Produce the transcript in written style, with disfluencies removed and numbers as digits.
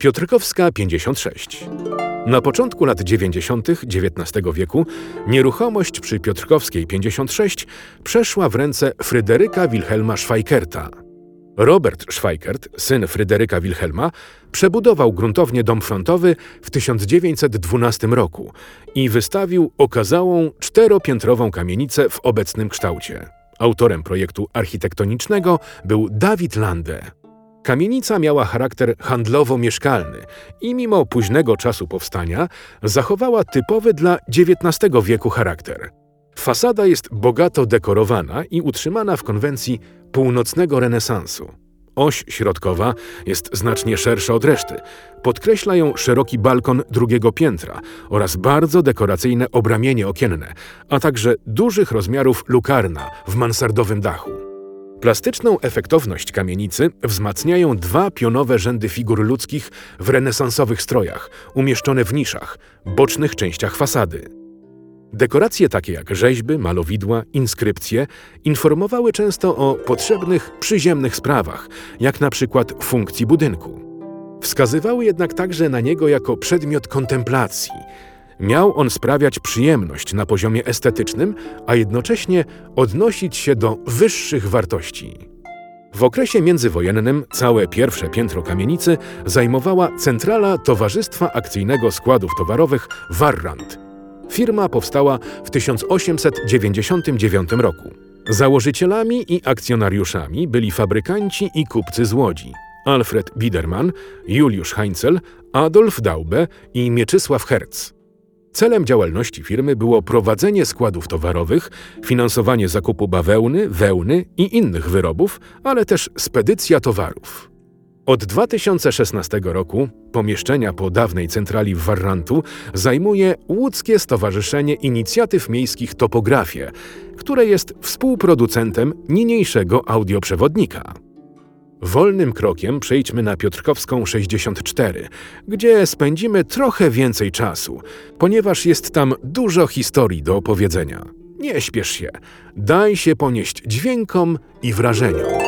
Piotrkowska 56. Na początku lat 90. XIX wieku nieruchomość przy Piotrkowskiej 56 przeszła w ręce Fryderyka Wilhelma Schweikerta. Robert Schweikert, syn Fryderyka Wilhelma, przebudował gruntownie dom frontowy w 1912 roku i wystawił okazałą czteropiętrową kamienicę w obecnym kształcie. Autorem projektu architektonicznego był David Lande. Kamienica miała charakter handlowo-mieszkalny i mimo późnego czasu powstania zachowała typowy dla XIX wieku charakter. Fasada jest bogato dekorowana i utrzymana w konwencji północnego renesansu. Oś środkowa jest znacznie szersza od reszty. Podkreśla ją szeroki balkon drugiego piętra oraz bardzo dekoracyjne obramienie okienne, a także dużych rozmiarów lukarna w mansardowym dachu. Plastyczną efektowność kamienicy wzmacniają dwa pionowe rzędy figur ludzkich w renesansowych strojach, umieszczone w niszach, bocznych częściach fasady. Dekoracje takie jak rzeźby, malowidła, inskrypcje informowały często o potrzebnych, przyziemnych sprawach, jak na przykład funkcji budynku. Wskazywały jednak także na niego jako przedmiot kontemplacji. Miał on sprawiać przyjemność na poziomie estetycznym, a jednocześnie odnosić się do wyższych wartości. W okresie międzywojennym całe pierwsze piętro kamienicy zajmowała centrala Towarzystwa Akcyjnego Składów Towarowych Warrant. Firma powstała w 1899 roku. Założycielami i akcjonariuszami byli fabrykanci i kupcy z Łodzi: Alfred Biedermann, Juliusz Heinzel, Adolf Daube i Mieczysław Herz. Celem działalności firmy było prowadzenie składów towarowych, finansowanie zakupu bawełny, wełny i innych wyrobów, ale też spedycja towarów. Od 2016 roku pomieszczenia po dawnej centrali Warrantu zajmuje Łódzkie Stowarzyszenie Inicjatyw Miejskich Topografie, które jest współproducentem niniejszego audioprzewodnika. Wolnym krokiem przejdźmy na Piotrkowską 64, gdzie spędzimy trochę więcej czasu, ponieważ jest tam dużo historii do opowiedzenia. Nie śpiesz się, daj się ponieść dźwiękom i wrażeniom.